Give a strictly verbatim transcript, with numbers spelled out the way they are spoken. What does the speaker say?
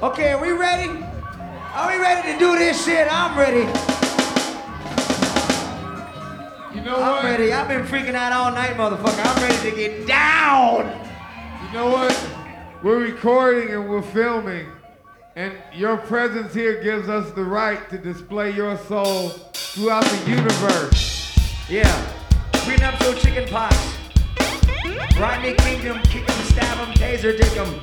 Okay, are we ready? Are we ready to do this shit? I'm ready. You know I'm what? ready. I've been freaking out all night, motherfucker. I'm ready to get down. You know what? We're recording and we're filming, and your presence here gives us the right to display your soul throughout the universe. Yeah. Prenuptial chicken pox. Rodney Kingdom, kick 'em, stab 'em, taser dick 'em.